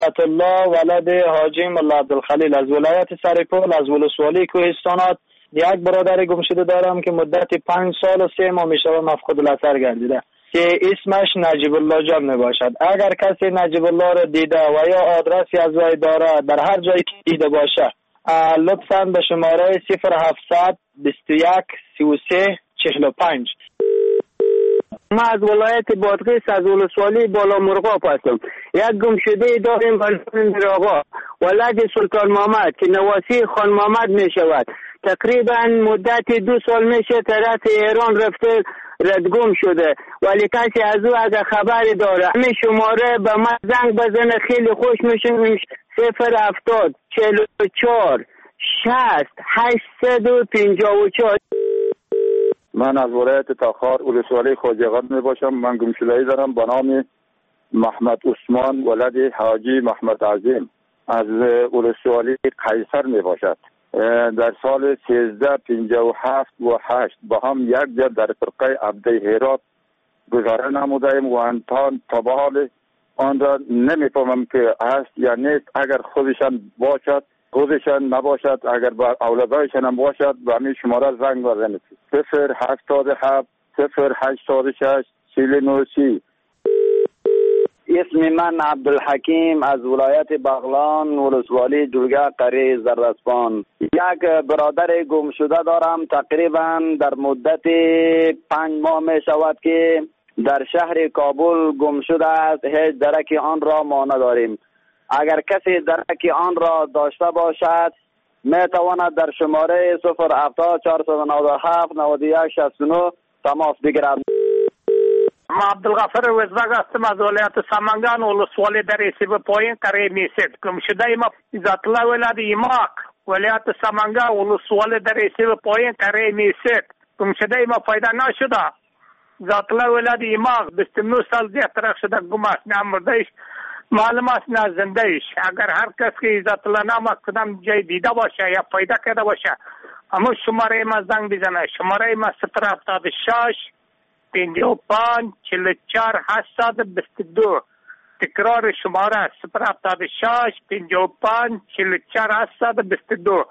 الله ولد حاجی ملا عبدالخلیل از ولایت سرپل از ولسوالی کوهستانات. یک برادر گمشده دارم که مدت 5 سال و 3 ماه میشه مفقود الاثر گردیده که اسمش نجیب الله جان می باشد. اگر کسی نجیب الله را دیده و یا آدرسی از وی داره در هر جایی که دیده باشه لطفاً به شماره 0700 21 33 45. ما از ولایت بادغیس از ولسوالی بالا مرغاب هستم. یک گمشده داریم بلند آقا ولد سلطان محمد که نواسی خان محمد می شود. تقریبا مدت 2 سال میشه طرف ایران رفته ردگم شده ولی کسی از او اگه خبری داره همین شماره به من زنگ بزنه خیلی خوش میشه. 070 44 60 854. من از ولایت تاخار ولسوالی خواجه‌آباد می باشم. من گمشده‌ای دارم به نام محمد عثمان ولد حاجی محمد عظیم از ولسوالی قیصر می باشد. در سال 1357 و 8 با هم یک جا در فرقه عبده هرات گذاره نمودیم و انتان تا به حال آن را نمیفهمم که هست یا نیست. اگر خودشان باشد خودشان نباشد، اگر با اولادایشان هم باشد به همین شماره زنگ بزنید 077 086 4930. اسم من عبدالحکیم از ولایت بغلان ولسوالی جرگه قریه زرسپان. یک برادر گم شده دارم تقریبا در مدت 5 ماه می شود که در شهر کابل گم شده است. هیچ درک آن را ما نداریم. اگر کسی درک آن را داشته باشد می تواند در شماره 070 497 91 69 تماس بگیرد. ما عبدالغفر وزرگ هستم از ولایت سمنگان ولسوالی در سیب پایین قریه میسید. گمشده ما عزت الله ولد ایماق ولایت سمنگان ولسوالی در سیب پایین قریه میسید. گمشده ما پیدا نشده. عزت الله ولد ایماق 29 سال دیگه ترک شده گم است. نه مردهش معلوم است نه زندهش. اگر هر کس که عزت الله نام کدام جای دیده باشه یا پیدا کرده باشه اما شماره ما زنگ بزنه. شماره ما 076 55 44 822. تکرار شماره 076 55 44 822.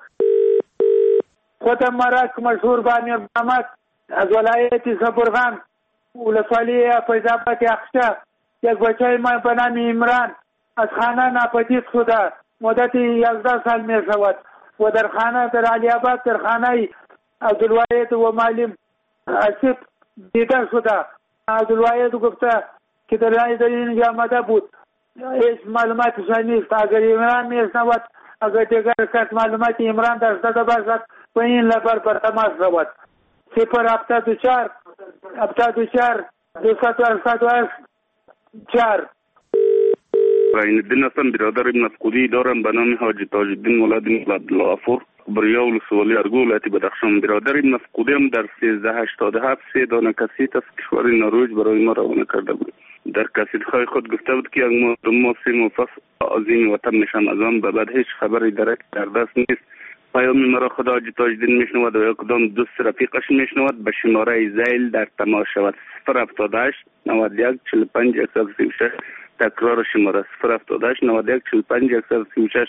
خودم مرک مشهور بانی محمد از ولایت زبرغان ولسوالی فیض‌آباد اخشا. یک بچه ما به نام عمران از خانه ناپدید شده مدت 11 سال می شود و در خانه در علی آباد در خانه عبدالواحد و معلم اسیب دیده شده. عبدالواحد گفته که در اینجا آمده بود. هیچ معلوماتش نیست. اگر عمران میشنود اگر دیگر کس معلومات عمران داشته باشد و این لبر پر تماس شود 074 74 284. این الدین هستم، برادر مفقودی دارم به نام حاجی تاج الدین ولد عبدالغفور بریا ولسوالی ارگو ولایت بدخشان. برادر مفقودی هم در 1387 3 دانه کسیت از کشور نروژ برای ما روانه کرده بود. در کسیت‌های خود گفته بود که یک ماه 3 ماه پس از این وطن میشم. از آن به بعد هیچ خبری درک در دست نیست. پیام مرا خدا حاجی تاج الدین میشنود و یا کدام دوست رفیقش میشنود به شماره زیل در تماس شود 078 91 45 136. تکرار شماره 078 91 45 136.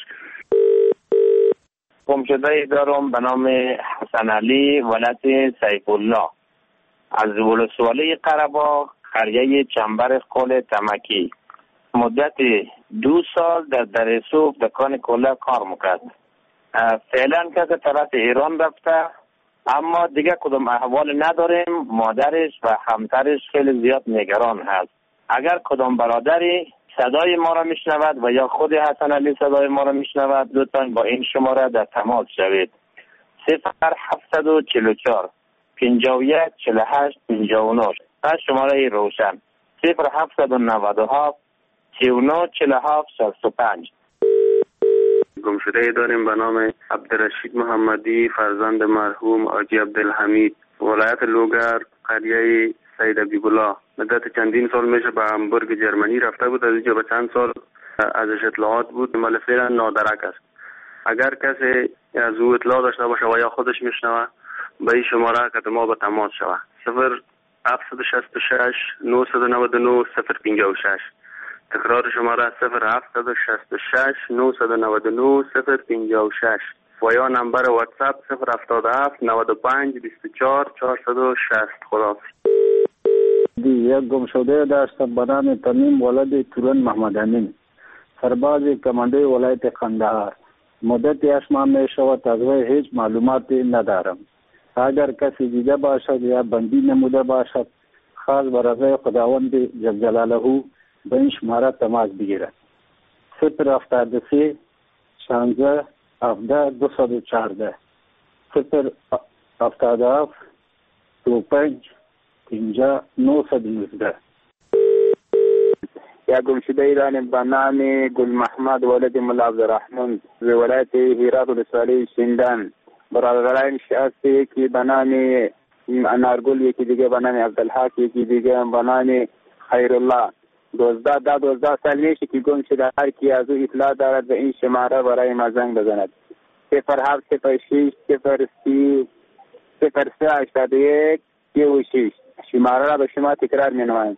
گمشده دارم به نام حسن علی ولد سیف الله از ولسوالی قره‌باغ قریه چنبر قل تمکی. مدت 2 سال در درسوف دکان کلا کار میکرد. فعلا که طرف ایران رفته اما دیگه کدام احوال نداریم. مادرش و همسرش خیلی زیاد نگران هست. اگر کدام برادری صدای ما را میشنود و یا خود حسن علی صدای ما را میشنود لطفاً با این شماره در تماس شوید 0744 51 48 59 و شماره روشن 0797 39 47 65. گمشده داریم به نام عبدالرشید محمدی فرزند مرحوم حاجی عبدالحمید ولایت لوگر قریه سید ابی‌الله. مدت چندین سال میشه به همبورگ جرمنی رفته بود. از اینجا به چند سال ازش اطلاعات بود ولی فعلا نادرک است. اگر کسی از او اطلاع داشته باشه و یا خودش میشنوه به این شماره که ما به تماس شوه 0766 999 056 تکرار شماره 0766 999 056 و یا نمبر واتساپ 077 95 24 460. خداحافظ. یک گمشده داشتم به نام تمیم ولد تورن محمد امین، سرباز کمانده ولایت قندهار. مدت 8 ماه می شود از وی هیچ معلوماتی ندارم. اگر کسی دیده باشد یا بندی نموده باشد خاص بر رضای خداوند جل جلاله به این شماره تماس بگیرد. 073 16 17 214 077 25 50 919. یا گمشده ایرانی به نام گل محمد ولد ملا عبدالرحمن ز ولایت هرات ولسوالی شیندان. برادران شخصی که به نام انارگل، یکی دیگه به نام عبدالحق، یکی دیگه به نام خیرالله. 12 سال میشه که گم شده. هر کی از او اطلاع دارد به این شماره برای ما زنگ بزند. 0706 03 81 36. شماره را به شما تکرار می نمایم.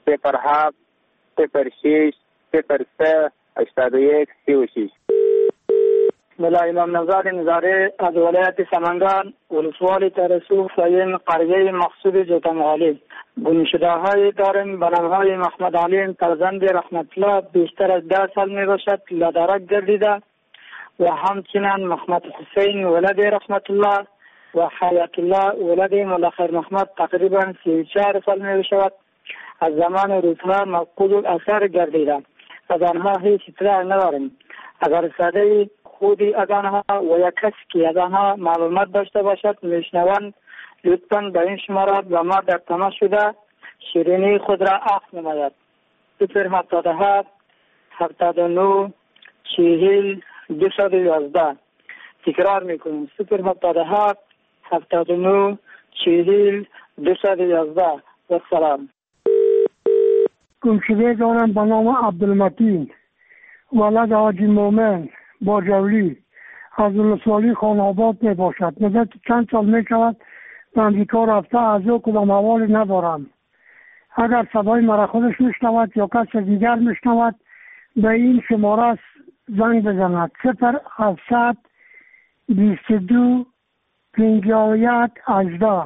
0706 03 81 36. ملا امام نژاد نظاری از ولایت سمنگان ولسوالی ترسوخ سیم قریه مقصود جوتنغالی. گمشده های داریم به نامهای محمد علی فرزند رحمت الله بیشتر از 10 سال می باشد لدرک گردیده و همچنین محمد حسین ولد رحمت الله و حیات الله ولد ملاخر محمد تقریبا 34 سال می باشد از زمان روزها مفقود الاثر گردیده. از آنها هیچ اطلاع نداریم. اگر صدای خودی از آنها و یا کسی که از آنها معلومات داشته باشد میشنوند لطفاً به این شماره با ما در تماس شده شیرینی خود را عفو نماید. 077 79 40 211. تکرار میکنیم 077 79 40 211. و سلام. گمشده دارم به نام عبدالمتین ولد حاجی مومن باجولی از ولسوالی خانآباد می باشد. مدت چند سال می شود به امریکا رفته، از او کدام حوالی ندارم. اگر صدای مرا خودش میشنود یا کس دیگر میشنود به این شماره زنگ بزند. 0700 22 51 18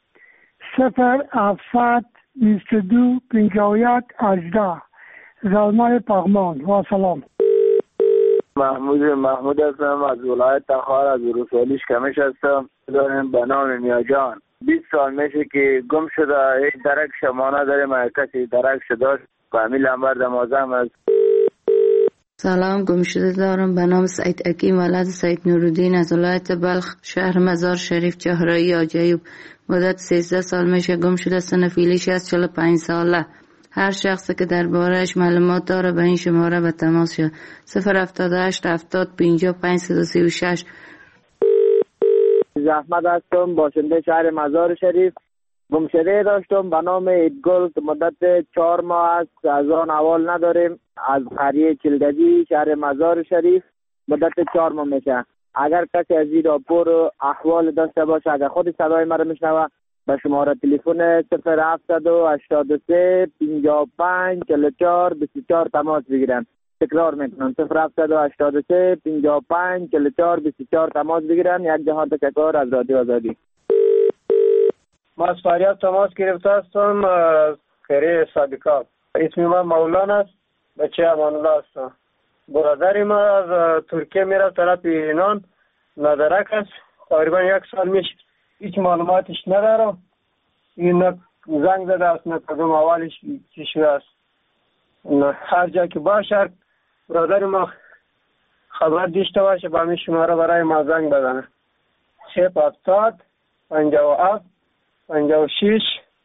0700 22 51 18. زلمه پغمان. و سلام. محمود هستم از ولایت تخار از ولسوالی شکمش هستم. دارم به نام میاجان. 20 سال میشه که گم شده. هیچ درک شما نداریم. کسی درک شده فامیل هم برد مازم است. سلام. گم شده دارم به نام سعید حکیم ولد سعید نورالدین از ولایت بلخ شهر مزار شریف چهرایی آجایب. مدت 13 سال میشه گم شده. سن فعلیش از 45 ساله. هر شخصی که درباره‌اش معلومات داره به این شماره به تماس شد. 078 70 55 336. احمد هستم باشنده شهر مزار شریف. گمشده داشتم به نام ایدگل که مدت 4 ماه است. از آن احوال نداریم. از قریه چلگجی شهر مزار شریف مدت 4 ماه میشه. اگر کسی از این راپور احوال داشته باشه، اگر خود صدای مرا میشنوه به شماره تلفن 0783 55 44 24 تماس بگیرن. تکرار میکنم 0783 55 44 24 تماس بگیرن. یک جهان تشکر از رادیو آزادی. ما از فریاد تماس گرفته هستم از قریه صادقات. اسم من مولانا است. بچه امان الله هستم. برادر ما از ترکیه میره طرف ایران ندرک است. تقریبا 1 سال میشه. هیچ معلوماتش ندارم. این نه زنگ زده است نه کدوم اولش چی شده است. هر جا که باشه برادر ما خبر داشته باشه با همین شماره برای ما زنگ بزنه. 070 57 56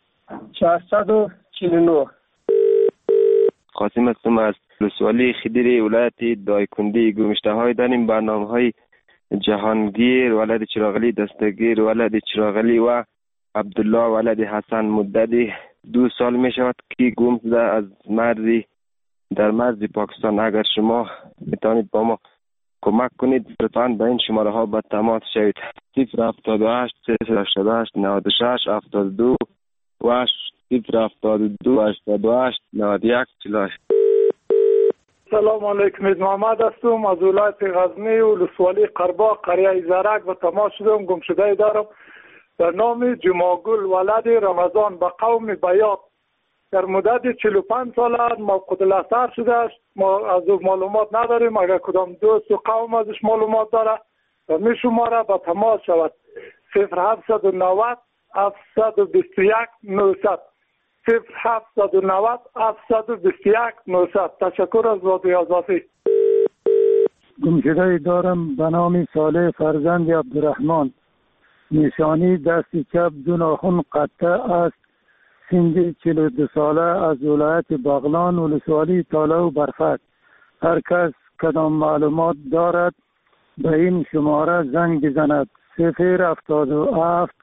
449. قاسم هستم از ولسوالی خدیری ولایت دایکندی. گمشته های داریم با نام های جهانگیر ولد چراغلی دستگیر ولد چراغلی و عبدالله ولد حسن. مدت 2 سال می شود که گم شده از مرزی در مرز پاکستان. اگر شما میتونید با ما کمک کنید لطفاً به این شماره ها به تماس شوید. 078 388 96 72 و 072 88 91 48. سلام علیکم. محمد هستم از ولایت غزنی و ولسوالی قرباق قریه زرک و تماس شدم. گمشده دارم به نام جماگل ولد رمضان به قوم بیات. در مدت 45 سال موقوت الاثر شده است. ما از او معلومات نداریم. اگر کدام دوست و قوم ازش معلومات داره و می شماره به تماس شود 0790 721 900 0790 721 900. تشکر از رادیو آزادی. گمشده دارم به نام صالح فرزند عبدالرحمن. نشانی دست چپ دو ناخن قطع است. سن 42 ساله از ولایت بغلان ولسوالی تاله و برفک. هر کس کدام معلومات دارد به این شماره زنگ بزند 077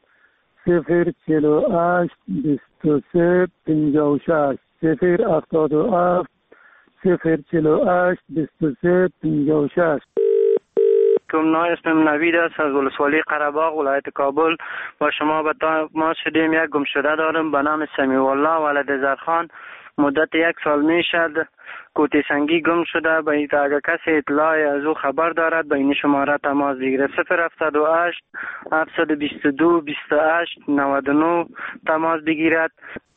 048 23 56 077 048 23 56. اسمم نوید است از ولسوالی قره‌باغ ولایت کابل. با شما به تماس شدیم. یک گمشده دارم به نام سمیع الله ولد زرخان. مدت 1 سال می شد کوتی سنگی گم شده. به این اگر کسی اطلاع از او خبر دارد به این شماره تماس بگیره 078 722 28 99 تماس بگیرد.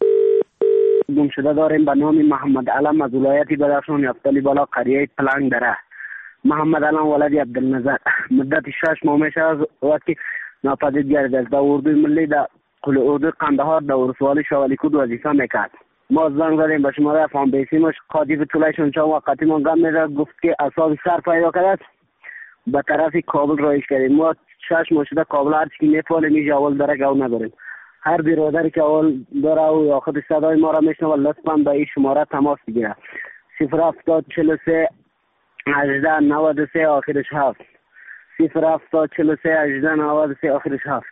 گمشده داریم به نام محمد علم از ولایت بدخشان یفتلی بالا قریه پلنگ دره. محمد علم ولد عبدالنظر. مدت 6 ماه میشه از وقتی ناپدید گردید. در اردوی ملی در اردوی قندهار در ولسوالی شوالیکود وظیفه میکرد. ما زنگ زدیم به شماره فام بیسیمش قاطی طولایشون چند وقتی ما گم میده گفت که اصاب سر پیدا کرد به طرف کابل رایش کردیم. ما 6 ماه شده کابل هر چی میفعله میشه اول داره که اول نداریم. هر برادری که اول داره و یا خود صدای ما را میشنوه لطفا به این شماره تماس بگیره 07043 18 93 آخرش 7 07043 18 93 آخرش 7.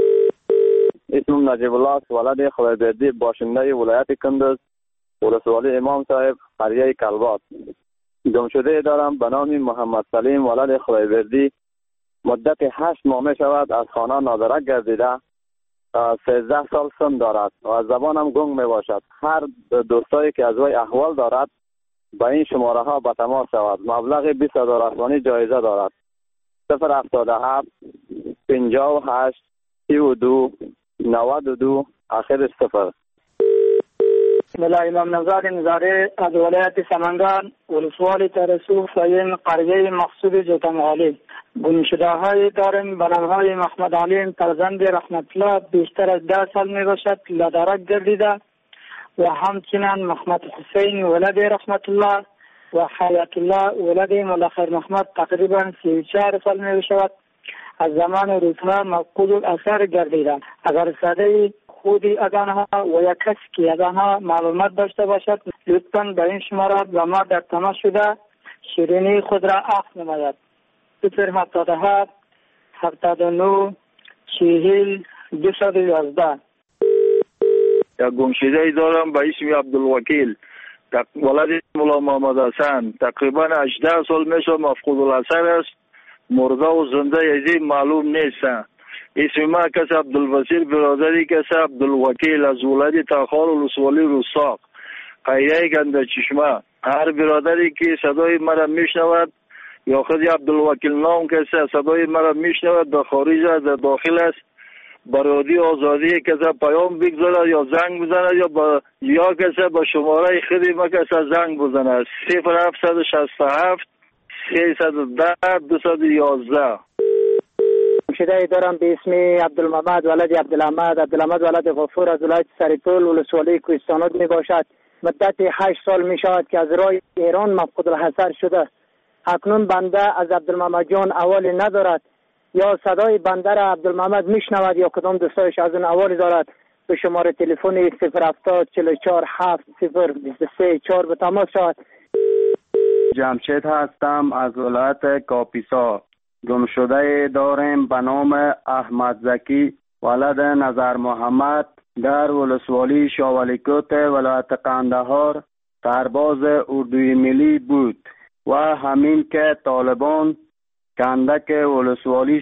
اسمم نجیب الله ولد خلیبردی باشنده ولایت کندز ولسوالی امام صاحب قریه کلبات. گمشده دارم به نام محمد سلیم ولد خلیبردی. مدت 8 ماه می شود از خانه نادرک گردیده. 13 سال سن دارد و از زبانم گنگ می باشد. هر دوستایی که از وی احوال دارد به این شماره ها به تماس شود. مبلغ 20,000 افغانی جایزه دارد 077 58 32 92 آخر 0. بسم الله. امام نزار نزاره از ولایت سمنگان ولسوالی ترسو فایم قریه مقصود جوتمغالی. گمشده های داریم به نام های محمد علیم فرزند رحمت الله بیشتر از 10 سال می باشد لدرک گردیده و همچنین محمد حسین ولد رحمت الله و حیات الله ولد ملخیر محمد تقریبا 34 سال می باشد از زمان روزها مفقود الاثر گردیدند. اگر صدای خودی از آنها و یا کسی که از آنها معلومات داشته باشد لطفاً به این شماره به ما در تماس شده شیرینی خود را عفو نماید 077 79 40 211. یک گمشده دارم به اسم عبدالوکیل ولد مولا محمد حسن. تقریبا 18 سال میشه مفقود الاثر است. مرده و زنده یزی معلوم نیست. اسم ما کس عبدالبصیر برادری کس عبدالوکیل از ولایت تاخار ولسوالی روساق قریه گنده چشمه. هر برادری که صدای مرا میشنود یا خود عبدالوکیل نام کسی صدای مرا میشنود در خارج در داخل است برادی آزادی کسی پیام بگذارد یا زنگ بزند یا کسی با شماره خودی ما کسی زنگ بزند 0767 310 211. گمشده دارم به اسم عبدالمحمد ولد عبدالحمد ولد غفور از ولایت سریپول ولسوالی کوهستانات می باشد. مدت 8 سال می شود که از راه ایران مفقود الحضر شده. اکنون بنده از عبدالمحمد جان احوالی ندارد یا صدای بنده را عبدالمحمد میشنود یا کدام دوستایش از اون احوالی دارد به شماره تلفن 070 44 7 023 4 به تماس شود. جمشید هستم از ولایت کاپیسا. گمشده داریم به نام احمد زکی ولد نظر محمد در ولسوالی شاولیکوت ولایت قندهار سرباز اردوی ملی بود و همین که طالبان کندک ولسوالی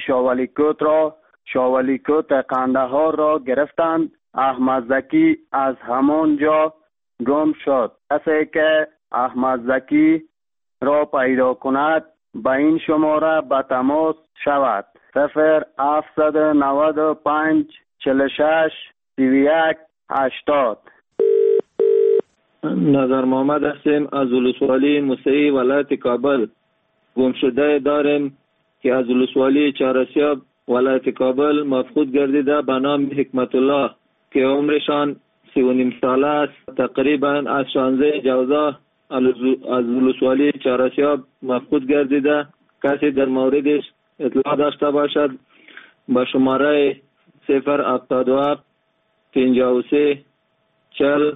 شاولیکوت قندهار را گرفتند احمد زکی از همان جا گم شد. کسی که احمد زکی را پیدا کند به این شماره به تماس شود. 0795 46 31 80. نظر محمد هستیم از ولسوالی موسعی ولایت کابل. گمشده داریم که از ولسوالی چهارسیاب ولایت کابل مفقود گردیده به نام حکمت الله که عمرشان 39 ساله است. تقریبا از 16 جوزا از ولسوالی چهارسیاب مفقود گردیده. کسی در موردش اطلاع داشته باشد با شماره 077 53 40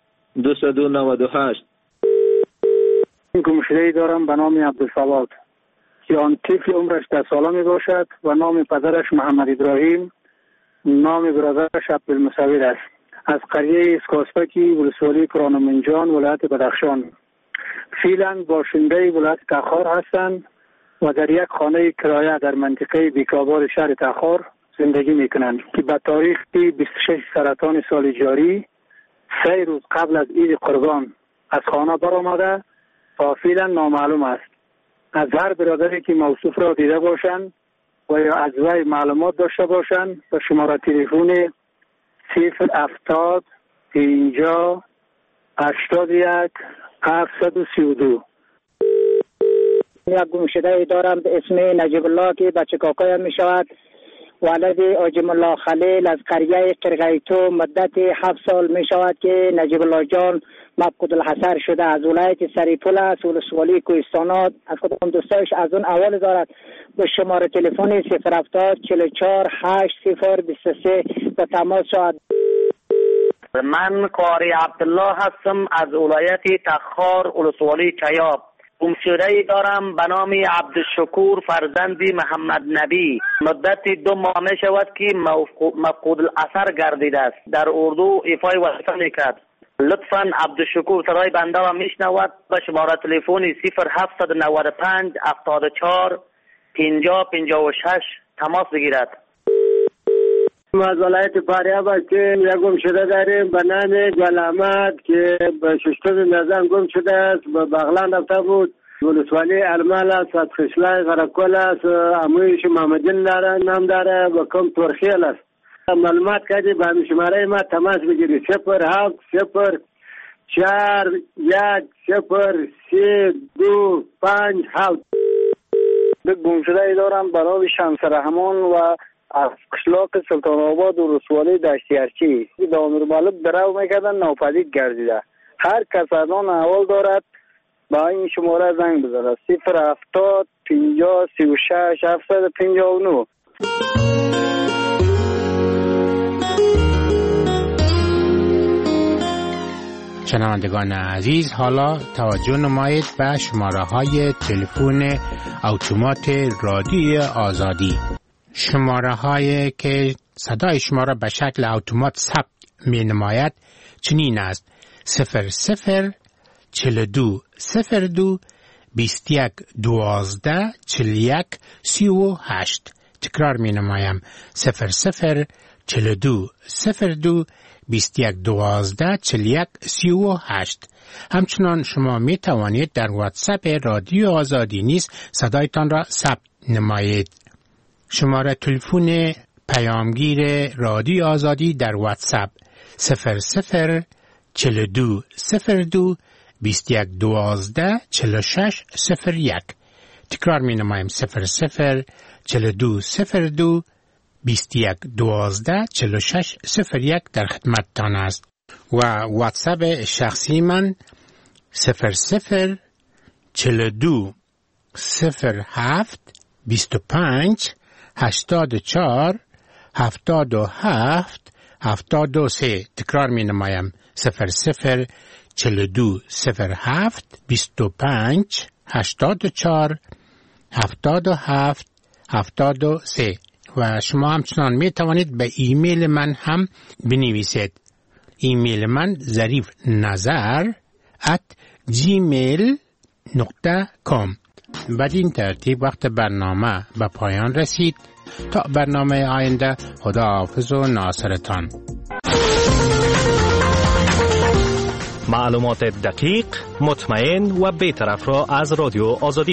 298. گمشده‌ای دارم به نام عبدالصواد که آن طفل عمرش 10 ساله می باشد و نام پدرش محمد ابراهیم، نام برادرش عبدالمصور است. از قریه اسکاسپکی ولسوالی کرانمنجان ولایت بدخشان. فعلا باشنده ولایت تخار هستند و در یک خانه کرایه در منطقه بیکابار شهر تخار زندگی میکنند که به تاریخ 26 سرطان سال جاری 3 روز قبل از عید قربان از خانه برآمده تا فعلا نامعلوم است. از هر برادری که موصوف را دیده باشند و یا از وی معلومات داشته باشند به شماره تلفن 070 50 81 732. یک گمشده دارم به اسم نجیب الله که بچه کاکایم می شود. ولد آجم الله خلیل از قریه قرقیتو مدت 7 سال می شود که نجیب الله جان مفقود الحصر شده. از ولایت سریپول است، ولسوالی کوهستانات. از خودم دوستایش از اون اول دارد به شماره تلفن 070 44 80 23 به تماس شد. من قاری عبدالله هستم از ولایت تخار ولسوالی چیاب. گمشده‌ای دارم به نام عبدالشکور فرزندی محمد نبی. مدت 2 ماه می شود که مفقود الاثر گردیده است. در اردو ایفای وظیفه میکرد. لطفاً عبدالشکور صدای بنده را میشنود به شماره تلفن 0795 74 50 56 تماس بگیرد. از ولایت فاریاب که یک گمشده داریم به نام گل احمد که به ششتم نظام گم شده است. به بغلان رفته بود. ولسوالی ارمال است، از خشلای غرقل است، امویش محمدین داره نام داره و کم ترخیل است. معلومات کردی به همین شماره ما تماس بگیری 07 04 1 0 3 2 5 7. به گمشده دارم برای شمس رحمان و از قشلاق سلطان آباد و ولسوالی دشتیارچی به امیر مالک درو میکردن ناپدید گردیده. هر کس از آن احوال دارد با این شماره زنگ بزنه 070 50 36 759. شنوندگان عزیز، حالا توجه نمایید به شماره های تلفن اتومات رادیو آزادی. شماره هایی که صدای شما را به شکل اتومات ثبت می نماید چنین است: 00 42 02 21 12 41 38. تکرار می نمایم 00 42 02 21 12 41 38. همچنان شما می توانید در واتساپ رادیو آزادی نیز صدایتان را ثبت نمایید. شماره تلفن پیامگیر رادیو آزادی در واتساپ 00 42 02 21 12 46 01. تکرار می نمایم 00 42 02 21 12 46 01 در خدمتتان است. و واتساپ شخصی من 00 42 07 25 84 77 73. تکرار می نمایم 00 42 07 25 84 77 73. و شما همچنان می توانید به ایمیل من هم بنویسید. ایمیل من zarifnazar@gmail.com. بدین ترتیب وقت برنامه به پایان رسید. تا برنامه آینده، خدا حافظ و ناصرتان. معلومات دقیق، مطمئن و بی‌طرف را از رادیو آزادی